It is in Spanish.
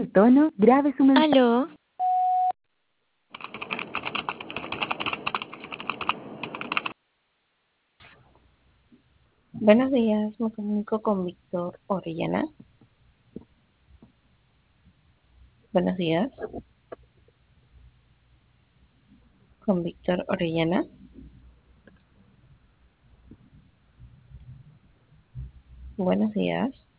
Tono, grabe su mensaje. Aló, Buenos días, me comunico con Víctor Orellana. Buenos días, con Víctor Orellana. Buenos días.